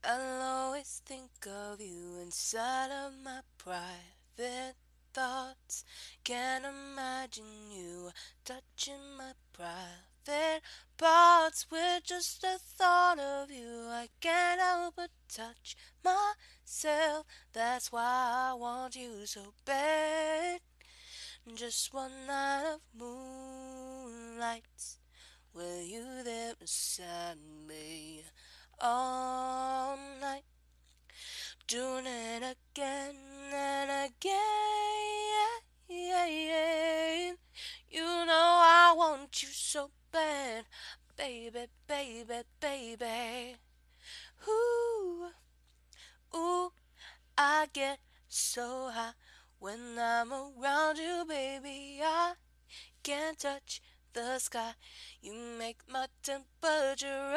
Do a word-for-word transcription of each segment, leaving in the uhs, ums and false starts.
I'll always think of you inside of my private thoughts. Can't imagine you touching my private parts. With just the thought of you, I can't help but touch myself. That's why I want you so bad. Just one night of moonlight with you there beside me all night, doing it again and again. You know I want you so bad, baby, baby, baby. Ooh, ooh, I get so high when I'm around you, baby. I can't touch the sky. You make my temperature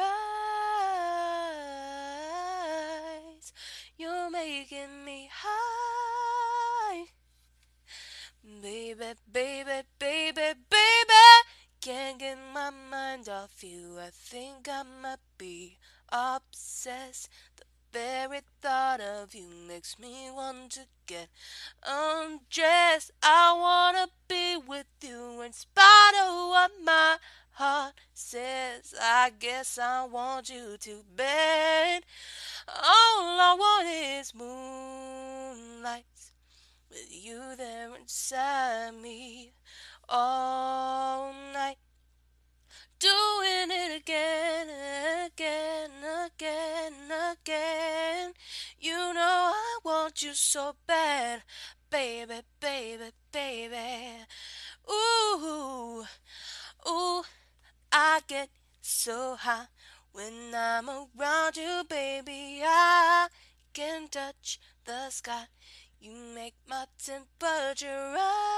rise. You're making me high. Baby, baby, baby, baby. Can't get my mind off you. I think I might be obsessed. The very thought of you makes me want to get undressed. I wanna be with you in spite of what my heart says. I guess I want you to bed. All I want is moonlight with you there inside me all night, doing it again and again and again and again. You know I want you so bad, baby, baby, baby. Ooh, ooh, I get so high when I'm around you, baby. I can touch the sky. You make my temperature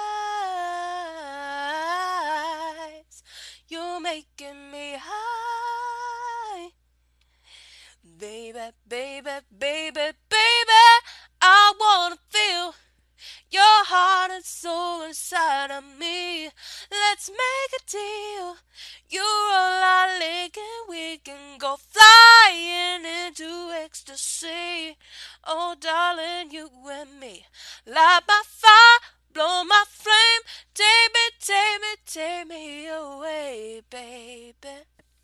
rise. You're making me high. Baby, baby, baby, baby. I wanna feel your heart and soul inside of me. Let's make a deal. You're all I like and we can go flying into ecstasy. Oh, darling, you and me. Light my fire, blow my flame. Take me, take me, take me away, baby.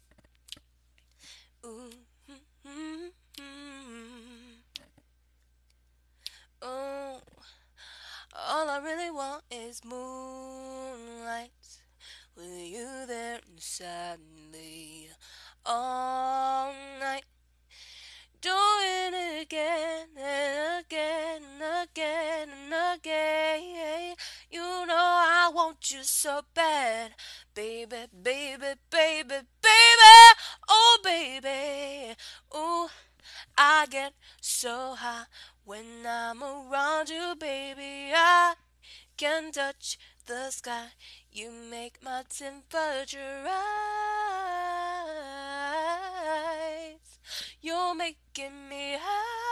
Ooh, mm, mm, mm. Oh. All I really want is moonlight with you there inside me all night, doing it again and again and again and again. You know I want you so bad, baby, baby, baby, baby, oh baby, ooh, I get so high when I'm around you, baby. I can touch the sky. You make my temperature rise. You're making me high.